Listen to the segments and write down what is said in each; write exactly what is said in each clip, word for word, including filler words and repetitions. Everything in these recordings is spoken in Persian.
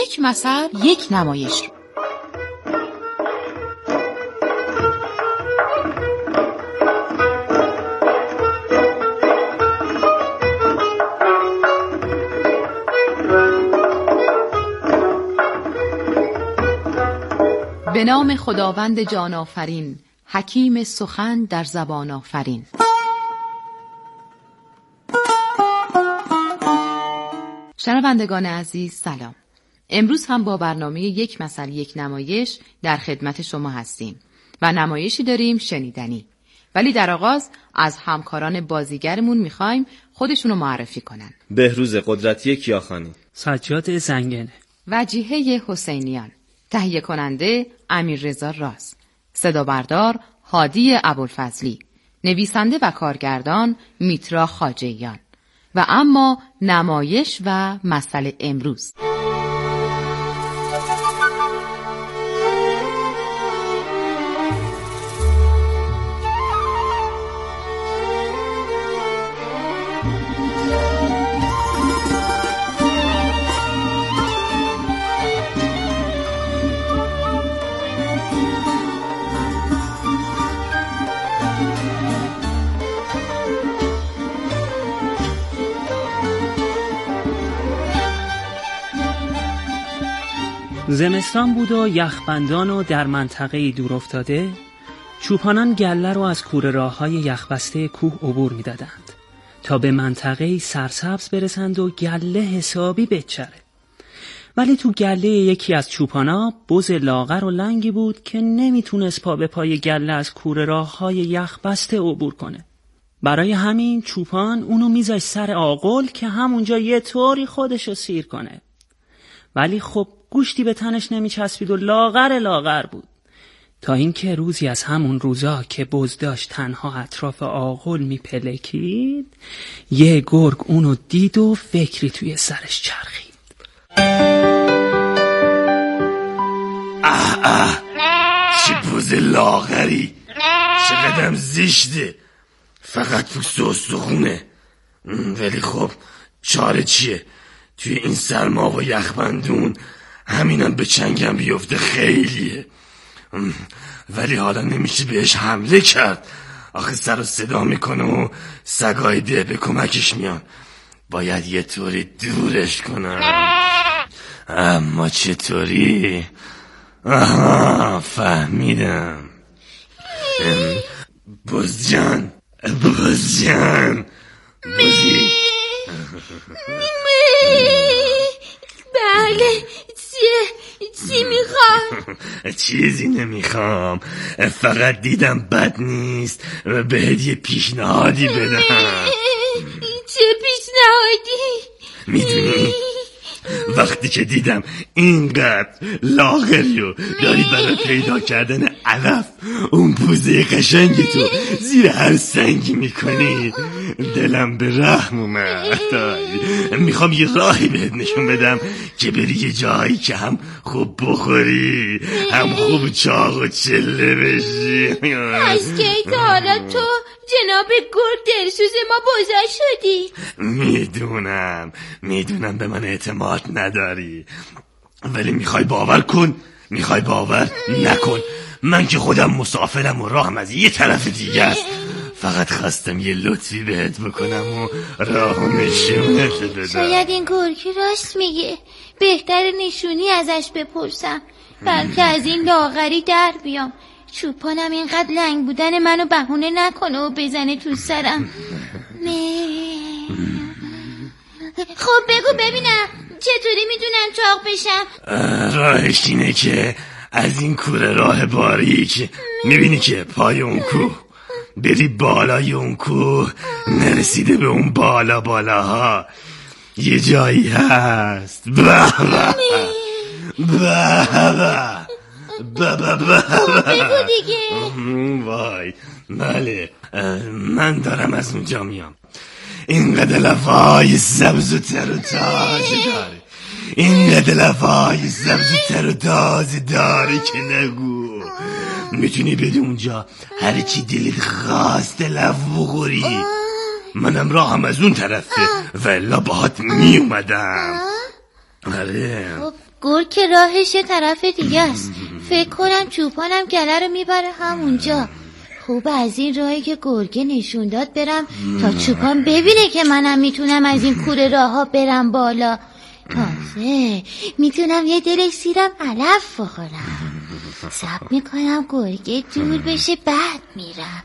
یک مثل یک نمایش رو. به نام خداوند جان آفرین، حکیم سخن در زبان آفرین. شنوندگان عزیز سلام. امروز هم با برنامه یک مثل یک نمایش در خدمت شما هستیم و نمایشی داریم شنیدنی. ولی در آغاز از همکاران بازیگرمون میخوایم خودشونو معرفی کنن. بهروز قدرتی کیاخانی، سجاد زنگنه، وجیحه حسینیان، تهیه کننده امیررضا راز، صدا بردار هادی ابوالفضلی، نویسنده و کارگردان میترا خواجهیان. و اما نمایش و مثل امروز. زمستان بود و یخبندان و در منطقه دور افتاده چوپانان گله رو از کوره راه‌های یخبسته کوه عبور می‌دادند تا به منطقه سرسبز برسند و گله حسابی بچره. ولی تو گله یکی از چوپانا بز لاغر و لنگی بود که نمیتونست پا به پای گله از کوره راه‌های یخبسته عبور کنه. برای همین چوپان اونو میذاشت سر آغل که همونجا یه طوری خودشو سیر کنه. ولی خب گوشتی به تنش نمیچسبید و لاغر لاغر بود، تا اینکه روزی از همون روزا که بز داشت تنها اطراف آغل میپلکید، یه گرگ اونو دید و فکری توی سرش چرخید. اه اه چه بز لاغری، چقدرم زشته، فقط پوست و استخونه. ولی خب چاره چیه؟ توی این سرما و یخبندون همینم به چنگم بیفته خیلیه. ولی حالا نمیشه بهش حمله کرد، آخه سر و صدا میکنه و سگای ده به کمکش میان. باید یه طوری دورش کنم. اما چطوری؟ آها فهمیدم. بزجان بزجان بزی. بله چیه؟ چی میخوام؟ چیزی نمیخوام، فقط دیدم بد نیست بهت یه پیشنهادی بدم. چه پیشنهادی؟ میدونی وقتی که دیدم اینقدر لاغری و داری برای پیدا کردن علف اون پوزه قشنگی تو زیر هر سنگی میکنی، دلم به رحم اومد. میخوام یه راهی بهت نشون بدم که بری یه جایی که هم خوب بخوری هم خوب چاق و چله بشی. از که تا حالا تو جناب گرگ دلسوز ما بزرگ شدی؟ میدونم میدونم به من اعتماد نداری، ولی میخوای باور کن میخوای باور نکن، من که خودم مسافرم و راهم از یه طرف دیگه است. فقط خواستم یه لطفی بهت بکنم و راهو نشونت بدم. شاید این گرگی راست میگه، بهتر نشونی ازش بپرسم بلکه از این لاغری در بیام. چوپانم اینقدر لنگ بودن منو بهونه نکنه و بزنه تو سرم. خب بگو ببینم چطوری میدونم چاق بشم؟ راهش اینه که از این کوره راه باریک میبینی که پای اون کوه بری بالای اون کوه، نرسیده به اون بالا بالاها یه جایی هست. به به به به به بگو دیگه. وای بله من دارم از اونجا میام. اینقدر لفای سبز و تر و تازه داره، اینقدر لفای سبز و تر و تازه داره که نگو. میتونی بری اونجا هر چی دلت خواست لف بخوری. منم راهم از اون طرفه ولی باهات می اومدم. آره گرگ که راهش یه طرف دیگه است. فکر کنم چوپانم گله رو میبره همونجا. خوب از این راهی که گرگه نشون داد برم تا چوپان ببینه که منم میتونم از این کوره راه ها برم بالا. تازه میتونم یه دل سیرم علف بخورم. صبر میکنم گرگه دور بشه بعد میرم.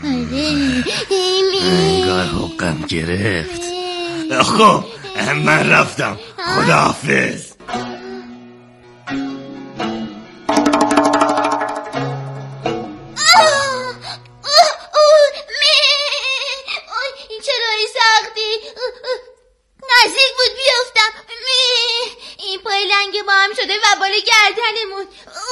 انگار حقم گرفت. خب من رفتم، خداحافظ. این چه راهی سختی، نزدیک بود بیفتم. این پای لنگ با هم شده و بالا گردنمون.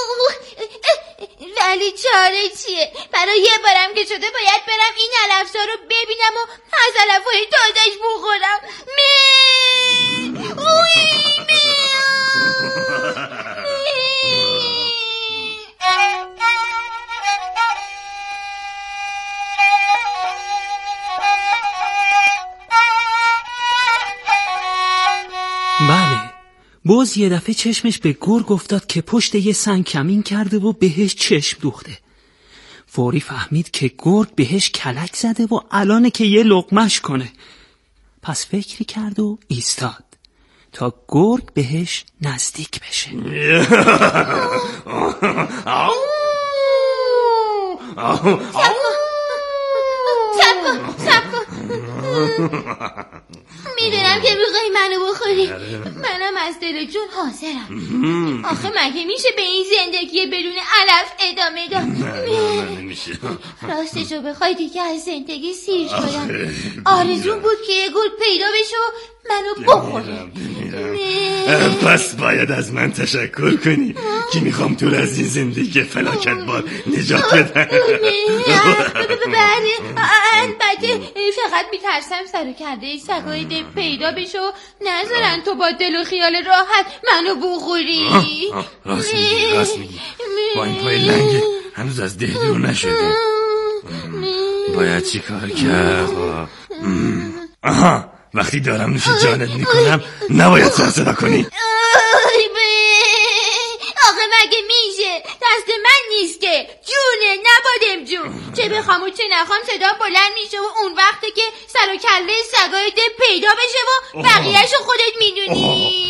ولی چاره چیه؟ برای یه بارم که شده باید برم این علفزا رو ببینم و از علفای تازه‌اش بخورم. می اوی می بله، بز یه دفعه چشمش به گرگ افتاد که پشت یه سنگ کمین کرده و بهش چشم دوخته. فوری فهمید که گرگ بهش کلک زده و الانه که یه لقمش کنه. پس فکری کرد و ایستاد تا گرگ بهش نزدیک بشه. سب کن سب کن. میدونم که میخوای منو بخوری. منم از دل جون حاضرم. آخه مگه میشه به این زندگی بدون علف ادامه داد؟ نمیشه. راستشو بخوای دیگه از زندگی سیر شدم. آرزون بود که یه گرگ پیدا بشه و منو بخوره. پس باید از من تشکر کنی که میخوام تو از این زندگی فلاکت بار نجات بدم. بله البته فقط میترسم سر و کرده سگای ده پیدا بشه و نذارن تو با دل و خیال راحت منو بخوری. راست میگی راست میگی با این پای لنگ هنوز از ده دور نشده. باید چی کار کرد؟ آها وقتی دارم نوش جانت میکنم نباید سر صدا کنی. آخه مگه میشه؟ دست من نیست که. جونه نبادم جون. چه بخوام و چه نخوام صدا بلند میشه و اون وقته که سر و کله سگای ده پیدا بشه و بقیهشو خودت میدونی.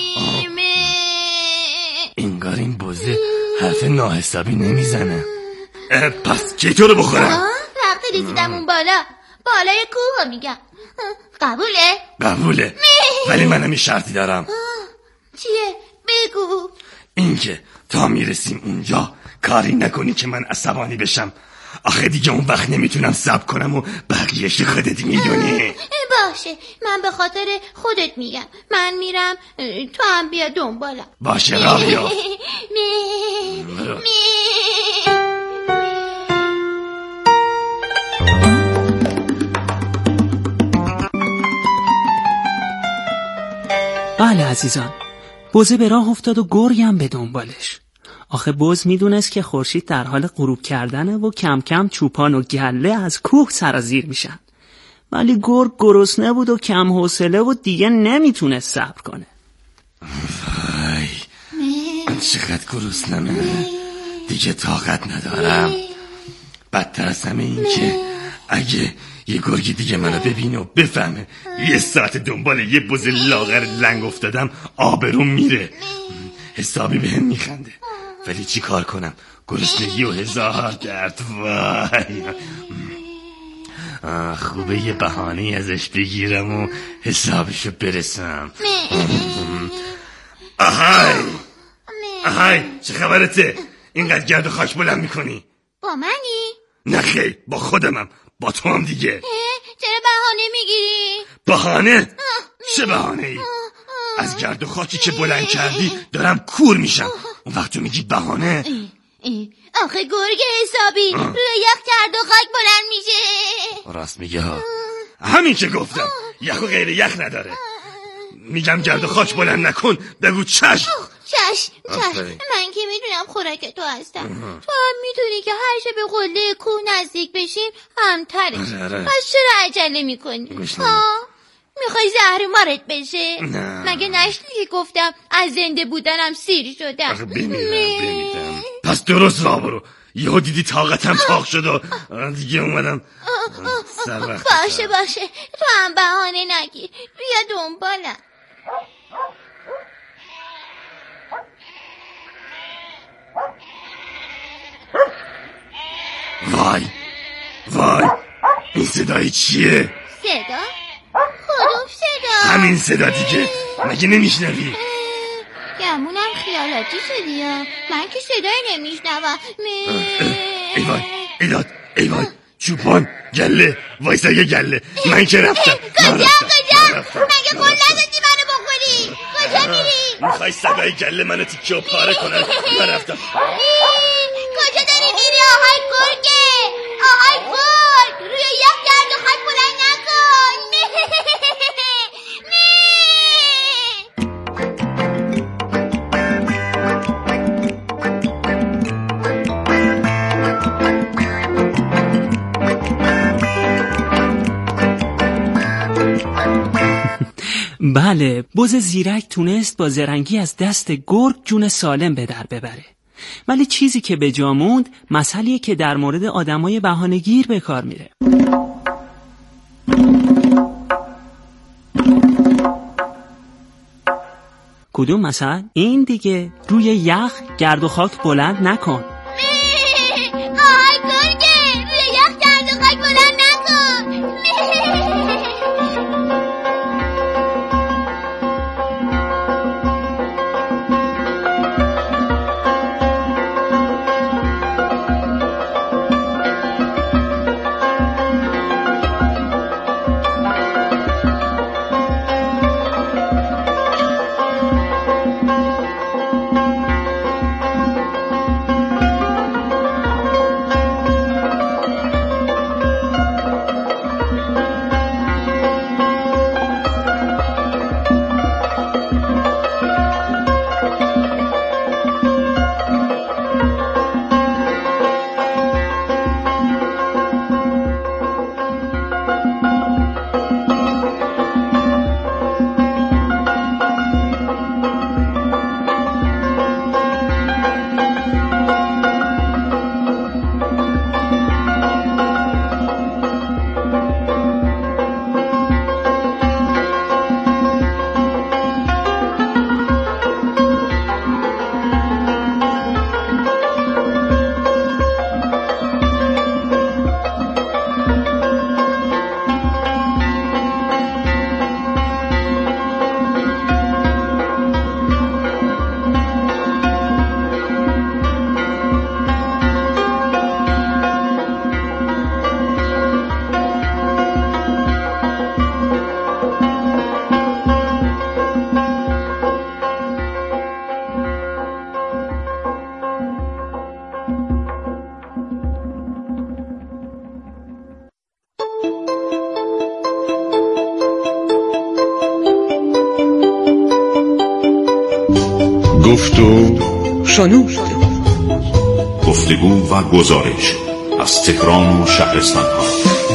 انگار این بزه حرف ناحسابی نمیزنه. پس کی تو رو بخورم؟ وقتی رسیدم اون بالا بالای کوه میگم. قبوله؟ قبوله. ولی منم این شرطی دارم. چیه؟ بگو. اینکه تا میرسیم اونجا کاری نکنی که من عصبانی بشم. آخه دیگه اون وقت نمیتونم صبر کنم و بقیهش خودت میدونی. باشه من به خاطر خودت میگم. من میرم تو هم بیا دنبالم. باشه راه بیا. بله عزیزان، بزه به راه افتاد و گرگ هم به دنبالش. آخه بز میدونست که خورشید در حال غروب کردنه و کم کم چوپان و گله از کوه سرازیر میشن. ولی گرگ گرسنه بود و کم حوصله و دیگه نمیتونست صبر کنه. وای چقدر گرسنمه، دیگه طاقت ندارم. بدتر از همه این که اگه یه گرگ دیگه منو ببینه و بفهمه یه ساعت دنبال یه بز لاغر لنگ افتادم آبروم میره. حسابی به هم میخنده. ولی چی کار کنم؟ گرسنگی و هزار درد. وای خوبه یه بهانه ازش بگیرم و حسابشو برسم. آهای آهای چه خبرته؟ اینقدر گرد و خاک بلند میکنی؟ با منی؟ نه خیر با خودمم. با تو هم دیگه. چرا بهانه میگیری؟ بهانه؟ چه بهانه ای؟ از گرد و خاکی که بلند کردی دارم کور میشم. اون وقت تو میگی بهانه؟ آخه گرگ حسابی روی یخ گرد و خاک بلند میشه. راست میگه ها. همین که گفتم یخ و غیر یخ نداره. میگم گرد و خاک بلند نکن بگو چشم. چشم چشم. من که میدونم خوراک تو هستم. تو هم میدونی که هر شب به قله کوه نزدیک بشیم همتره. پس چرا عجله میکنی؟ میخوای زهر مارت بشه؟ نه. مگه نشنی که گفتم از زنده بودنم سیر شدم؟ آخه بمیرم بمیرم. پس درست راه برو. یهو دیدی طاقتم تاق شد و دیگه اومدم سر وقت. باشه باشه تو هم بهانه نگیر، بیا دنبالم. وای وای این صدای چیه؟ صدا؟ کدوم صدا؟ همین صدا دیگه، مگه نمیشنوی؟ گمونم خیالاتی شدی یا من که صدای نمیشنوم. ای وای ای داد ای وای چوپان گله وایسا یه گله. من که رفتم. کجا کجا؟ مگه قول ندادی منو بخوری؟ کجا میری؟ میخوای صدای گله منو تیکه و پاره کنن؟ من رفتم. کجا داری میری آهای گرگه؟ آهای گرگ روی یک گرد و خاک بلند نکن. بله، بز زیرک تونست با زرنگی از دست گرگ جون سالم به در ببره. ولی چیزی که به جا موند مسئله‌ایه که در مورد آدمای بهانه‌گیر به کار میره. کدوم مثل؟ این دیگه، روی یخ گرد و خاک بلند نکن. آهای گرگه روی یک گرد و خاک بلند نکن. گفت و شنود. گفتگو و گزارش از تهران و شهرستان ها.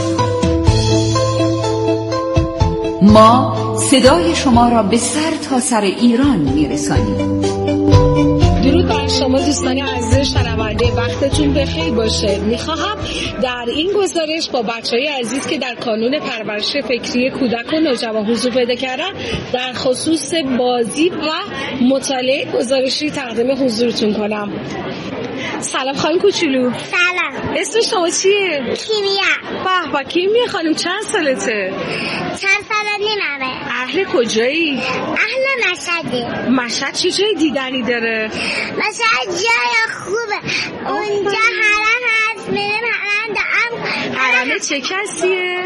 ما صدای شما را به سر تا سر ایران میرسانیم. درود بر شما دوستان عزیز شنونده، وقتتون بخیر باشه. میخواهم در این گزارش با بچهای عزیز که در کانون پرورش فکری کودک و نوجوان حضور پیدا کردن در خصوص بازی و مطالعه گزارشی تقدیم حضورتون کنم. سلام خانم کوچولو. سلام. اسم شما چیه؟ کیمیا. به به کیمیا خانم، چند سالته؟ چند سال نیمه. اهل کجایی؟ اهل مشهده. مشهد چه جای دیدنی داره؟ مشهد جای خوبه، اونجا حرم هست، میریم حرم دعم. حرم چه کسیه؟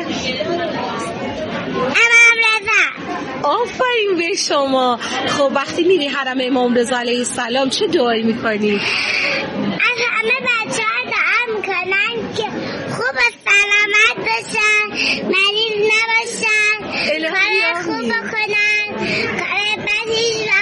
امام رضا. آفرین به شما. خب وقتی میری حرم امام رضا علیه السلام چه دعایی میکنی؟ از همه بچه ها دعا میکنن که خوب سلامت باشن، مریض نباشن، کار خوب بکنن، کار بد هیچ وقت نکنن.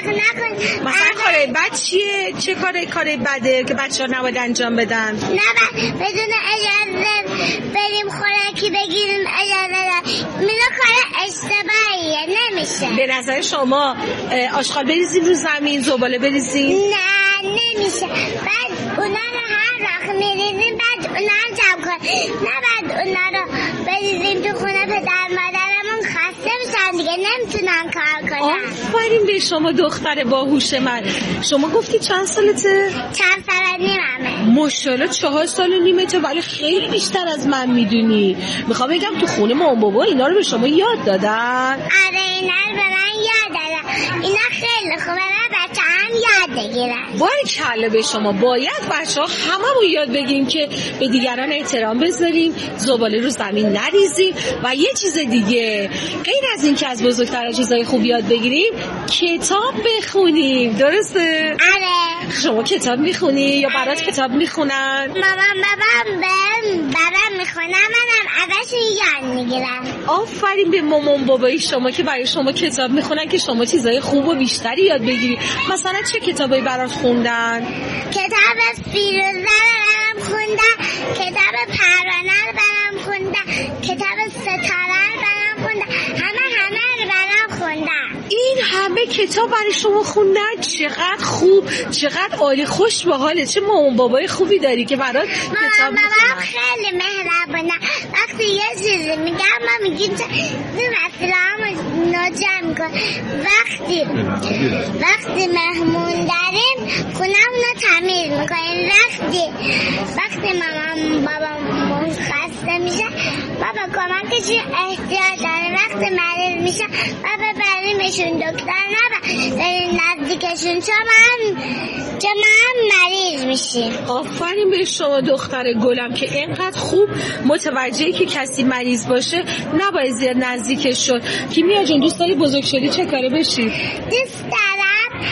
مثلا کار بد چیه؟ چه کار کار بده که بچه‌ها نباید انجام بدن؟ نباید بدون اجازه بریم خوراکی بگیریم اجازه. مینا کار اشتباهیه، نمیشه. به نظر شما آشغال بریزیم رو زمین، زباله بریزیم؟ نه نمیشه. بعد اونا رو هر وقت میریزیم بعد اونا رو جمع کن. نباید اونا رو بریزیم تو خونه پدر مادرمون خسته میشن دیگه، نمیتونن کار کنن. آفرین به شما دختر باهوش من. شما گفتی چند سالته؟ چند سال و نیممه. ماشاءالله چهار سال و نیمته، ولی خیلی بیشتر از من میدونی. میخوام بگم تو خونه مامان بابا اینا رو به شما یاد دادن؟ آره اینا رو به من یاد دادن. اینا خیلی خوبه، بچه هم یاد بگیرن. باری کله به شما. باید بچه ها هممون یاد بگیم که به دیگران احترام بذاریم، زباله رو زمین نریزیم. و یه چیز دیگه، غیر از این که از بزرگترها چیزای خوب یاد بگیریم، کتاب بخونیم. درسته؟ آره. شما کتاب میخونی یا برات کتاب میخونن؟ مامان بابام بهم برام میخونن، منم ازشون یاد میگیرم. آفرین به مامان بابای شما که برای شما کتاب میخونن که شما چیزای خوب و بیشتری یاد بگیری. مثلا چه کتابایی برات خوندن؟ کتاب فیروزه رو برام خوندن، کتاب پروانه رو برام خوندن، کتاب ستاره رو برام خوندن، همه همه رو برام خوندن. این همه کتاب برای شما خوندن؟ چقدر خوب، چقدر عالی، خوش به حالت. چه مامان بابای خوبی داری که برات کتاب میخونن. مامان بابام خیلی مهربونن. وقتی یه چیزی میگم ما میگیم چه مسئله ناجا میکن. وقتی وقتی مهمون داریم خونمون رو تمیز میکنیم. وقتی وقتی مامان بابام خسته میشه بابا کمکشون احتیاج داره. وقتی مریض میشه بابا بریمشون دکتر، نبا بریم نزدیکشون چون من چون من مریض میشیم. آفرین به شما دختر گلم که اینقدر خوب متوجهی که کسی مریض باشه نباید زیاد نزدیکش شد. کیمیا جون دوست داری بزرگ شدی چه کاره بشی؟ دوست دارم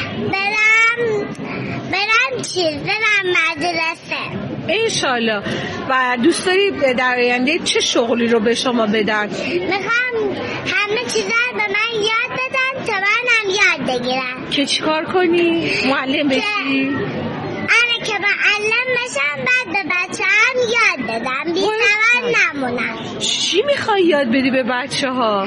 برم برم چیز برم مدرسه انشالله. و دوست داری در آینده چه شغلی رو به شما بدن؟ میخوام همه چیزا رو به من یاد بدن تا منم یاد بگیرم. که چیکار کنی؟ معلم بشی؟ آره که معلم بشم، بعد به بچه هم یاد بدم، بی سواد نمونم. چی میخوای یاد بدی به بچه ها؟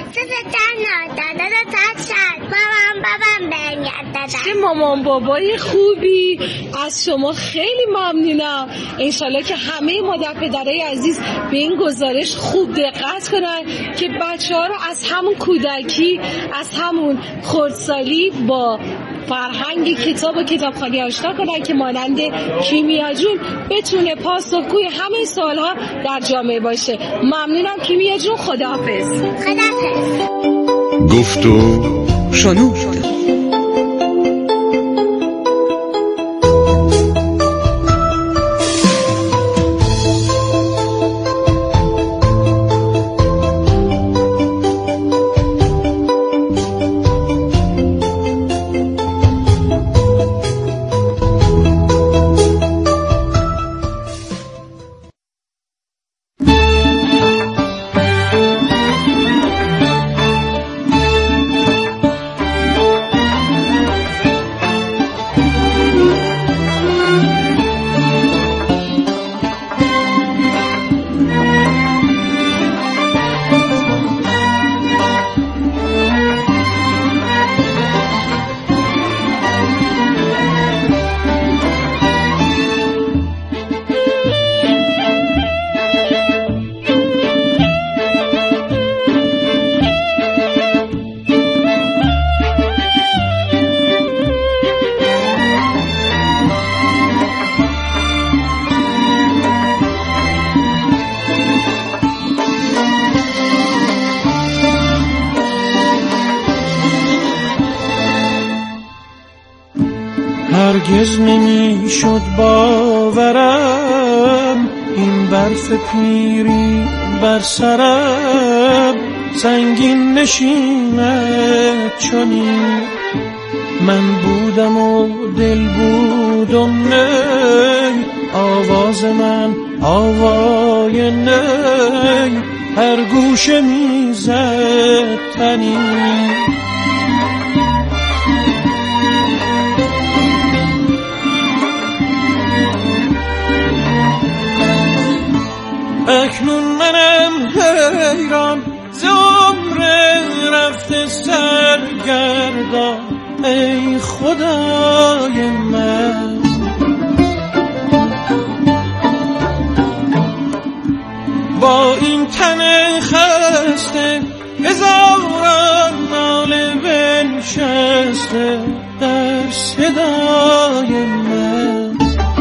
ستن دادا تا شد مامان بابام بهم یاد دادن. چه مامان بابای خوبی. از شما خیلی ممنونم. انشالله که همه مادر پدرای عزیز به این گزارش خوب دقت کنن که بچه ها رو از همون کودکی، از همون خردسالی با فرهنگ کتاب و کتابخوانی آشنا کنن که مانند کیمیا جون بتونه پاسخگوی همه سوالها در جامعه باشه. ممنونم کیمیا جون. خداحافظ. خداحافظ. گفت و شنود. هرگز نمی شد باورم این برف پیری بر سرم سنگین نشیند چنین. من بودم و دل بودم نی، آواز من آوای نی، هر گوشه میزد تنی. ایران ز عمر رفته سرگردان ای خدای من. با این تن خسته هزاران ناله بنشسته در صدای من.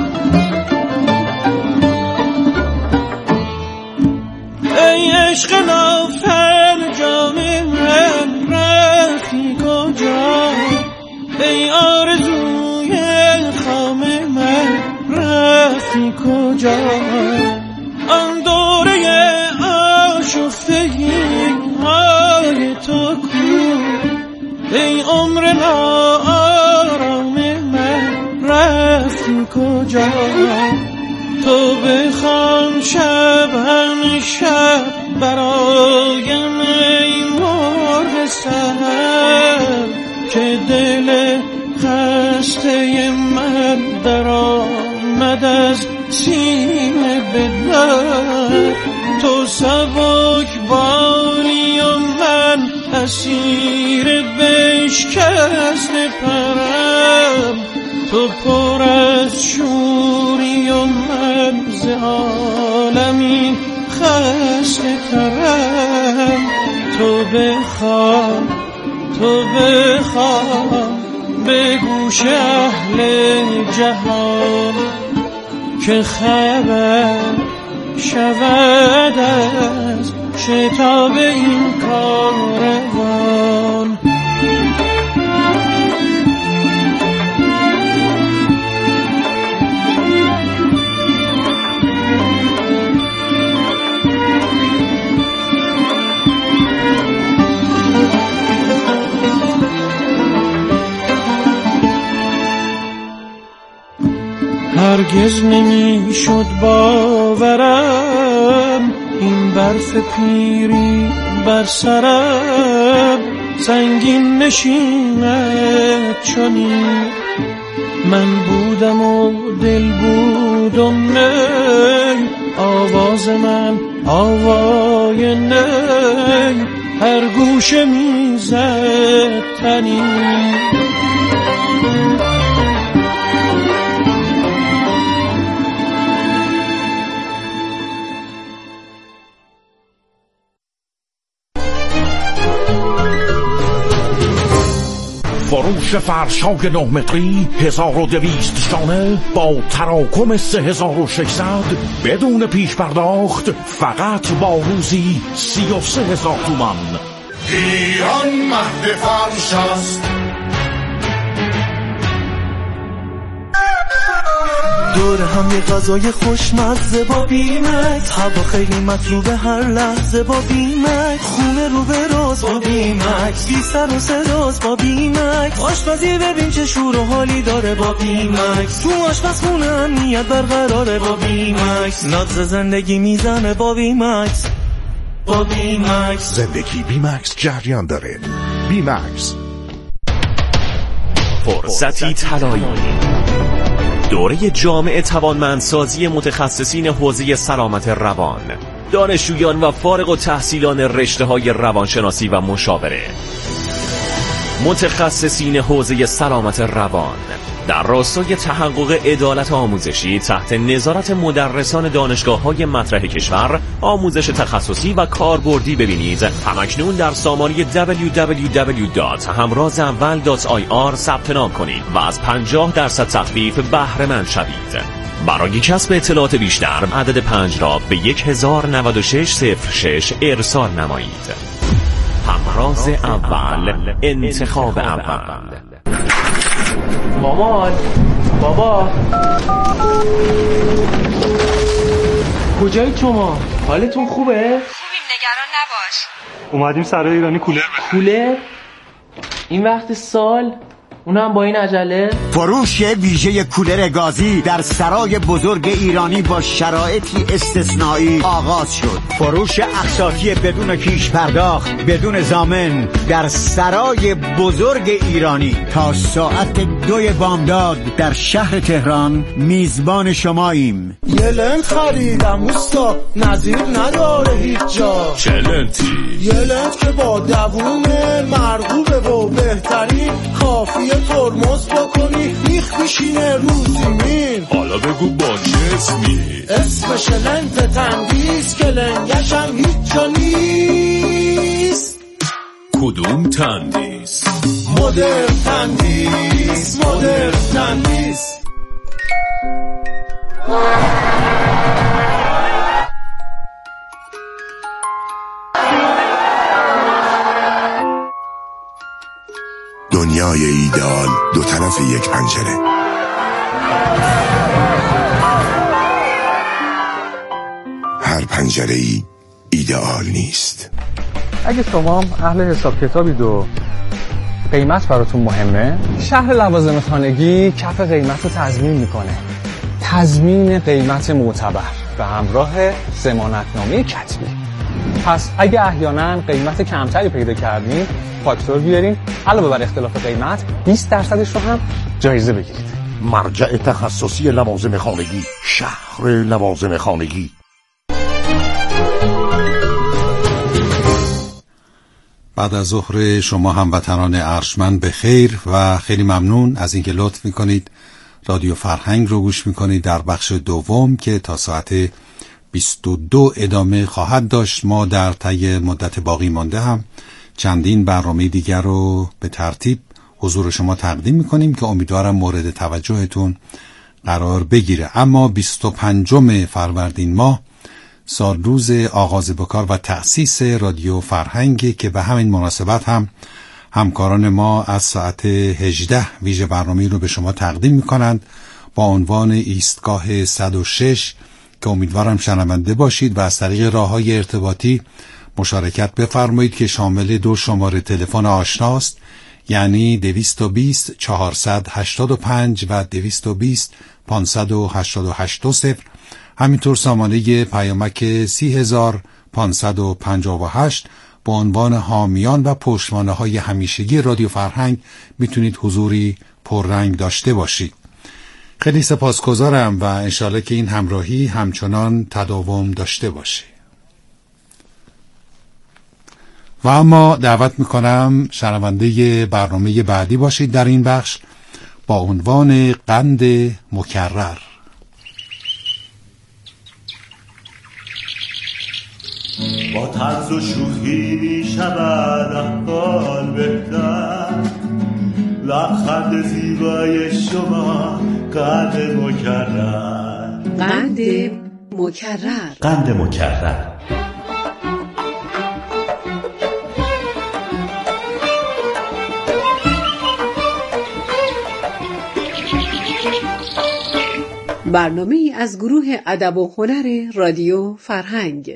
ای عشق نافرجام من رفتی کجا؟ ای آرزوی خام من رفتی کجا؟ آن دوره آشفتگی های تو کو؟ ای عمر ناآرام من رفتی کجا؟ تو بخوان شب همه شب برایم ای مرغ سحر که دل خسته من در آمد از سینه به در. تو سبک باری و من اسیر بشکست پرم. تو پر از شوری و من ز عالمی خسته ترم. تو بخواه تو بخواه به گوش اهل جهان که خبر شود از شتاب این کاروان. هرگز نمی شد باورم این برف پیری بر سرم سنگین نشیند چنین. من بودم و دل بود و نی آواز من آوای نی هر گوشه میزد تنین. فروش فرش‌های نه متری هزار و دویست شانه با تراکم سه هزار و ششصد بدون پیش پرداخت فقط با روزی سی و سه هزار تومان. ایران مهد فرش است. دور هم یه غذای خوشمزه با بیمکس، هوا خیلی مطلوبه هر لحظه با بیمکس، خونه رو به راز با بیمکس، بی سر و صداست با بیمکس، آشپزی ببین چه شور و حالی داره با بیمکس، تو آشپزخونه امنیت برقراره با بیمکس، ناز زندگی میزنه با بیمکس. با بیمکس زندگی بیمکس جریان داره. بیمکس فرصتی طلایی، دوره جامع توانمندسازی متخصصین حوزه سلامت روان، دانشجویان و فارغ التحصیلان رشته‌های روانشناسی و مشاوره، متخصصین حوزه سلامت روان در راستای تحقق عدالت آموزشی تحت نظارت مدرسان دانشگاه‌های مطرح کشور. آموزش تخصصی و کاربردی ببینید همکنون در سامانه دبلیو دبلیو دبلیو دات همراز اول دات آی آر ثبت نام کنید و از پنجاه درصد تخفیف بهره مند شوید. برای کسب اطلاعات بیشتر عدد پنج را به یک هزار و نود و شش صفر شش ارسال نمایید. همراز اول، انتخاب اول. مامان، بابا، کجایی شما؟ حالتون خوبه؟ خوبیم، نگران نباش. اومدیم سرای ایرانی کولر. کولر؟ این وقت سال؟ اونم با این عجله؟ فروش ویژه کولر گازی در سرای بزرگ ایرانی با شرایطی استثنایی آغاز شد. فروش اقساطی بدون پیش پرداخت، بدون ضامن در سرای بزرگ ایرانی تا ساعت دوی بامداد در شهر تهران میزبان شماییم. یه لنت خریدم اوستا، نظیر نداره هیچ جا. چه لنتی؟ یه لنت که با دوونه مرغوبه و بهترین، کافیه ترمز بکنی میخ میشینه رو زمین. حالا بگو با چه اسمی؟ اسمش لنت تندیس که لنگش هم هیچ جا نیست. کدوم تندیس؟ مدرن تندیس، مدرن تندیس. دنیای ایدئال دو طرف یک پنجره. هر پنجره ای ایدئال نیست. اگه شما اهل حساب کتابید و قیمت براتون مهمه، شهر لوازم خانگی کف قیمت رو تضمین میکنه. تضمین قیمت معتبر به همراه ضمانتنامه کتبی. پس اگه احیانا قیمت کمتری پیدا کردین، فاکتور بیارین، علاوه بر اختلاف قیمت بیست درصدش رو هم جایزه بگیرید. مرجع تخصصی لوازم خانگی، شهر لوازم خانگی. بعد از ظهر شما هموطنان ارجمند به خیر و خیلی ممنون از اینکه لطف میکنید رادیو فرهنگ رو گوش میکنید. در بخش دوم که تا ساعت بیست و دو ادامه خواهد داشت، ما در طی مدت باقی مانده هم چندین برنامه دیگر رو به ترتیب حضور شما تقدیم میکنیم که امیدوارم مورد توجهتون قرار بگیره. اما بیست و پنجم فروردین ماه سال روز آغاز بکار و تأسیس رادیو فرهنگ که به همین مناسبت هم همکاران ما از ساعت هجده ویژه برنامه رو به شما تقدیم میکنند با عنوان ایستگاه صد و شش که امیدوارم شنونده باشید و از طریق راه‌های ارتباطی مشارکت بفرمایید که شامل دو شماره تلفن آشناست، یعنی دویست و بیست چهارصد و هشتاد و پنج و دویست و بیست پانصد و هشتاد و هشت دو صفر، همینطور سامانه پیامک سی هزار پانصد و پنجاه و هشت. با عنوان حامیان و پشتوانه های همیشگی رادیو فرهنگ میتونید حضوری پررنگ داشته باشید. خیلی سپاسگزارم و انشالله که این همراهی همچنان تداوم داشته باشه. و اما دعوت میکنم شنونده برنامه بعدی باشید در این بخش با عنوان قند مکرر. با طرز و شوخی می شود احوال بهتر، لبخند زیبای شما قند مکرر. قند مکرر. قند مکرر. برنامه ای از گروه ادب و هنر رادیو فرهنگ.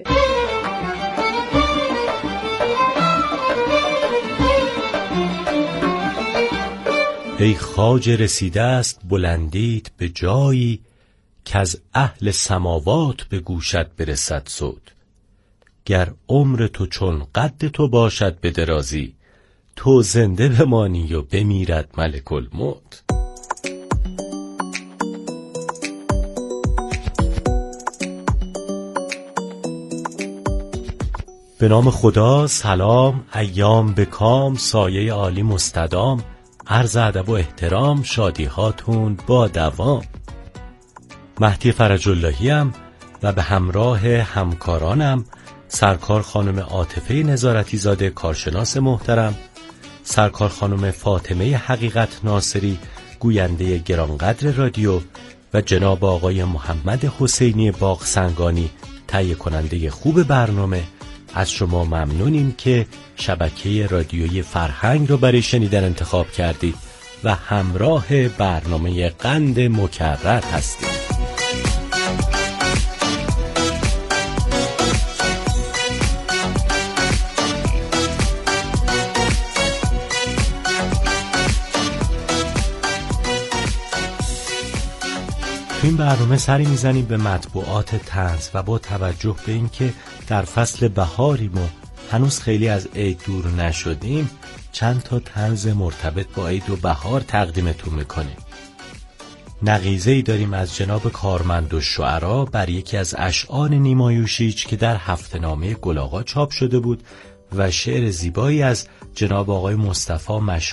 ای خواجه رسیده است بلندیت به جایی که از اهل سماوات به گوشت برسد صوت. گر عمر تو چون قد تو باشد به درازی، تو زنده بمانی و بمیرد ملک الموت. به نام خدا. سلام، ایام به کام، سایه عالی مستدام، عرض ادب و احترام، شادی هاتون با دوام. مهدی فرج اللهی ام و به همراه همکارانم سرکار خانم عاطفه نظارتی زاده کارشناس محترم، سرکار خانم فاطمه حقیقت ناصری گوینده گرانقدر رادیو و جناب آقای محمد حسینی باغسنگانی تهیه کننده خوب برنامه، از شما ممنونیم که شبکه رادیویی فرهنگ رو برای شنیدن انتخاب کردید و همراه برنامه قند مکرر هستید. تو این برنامه سری میزنیم به مطبوعات طنز و با توجه به اینکه در فصل بهاریم و هنوز خیلی از عید دور نشدیم، چند تا طنز مرتبط با عید و بهار تقدیمتون میکنیم. نقیضه‌ای داریم از جناب کارمند و شعرا بر یکی از اشعار نیما یوشیج که در هفته‌نامه گل آقا چاپ شده بود و شعر زیبایی از جناب آقای مصطفی مشهور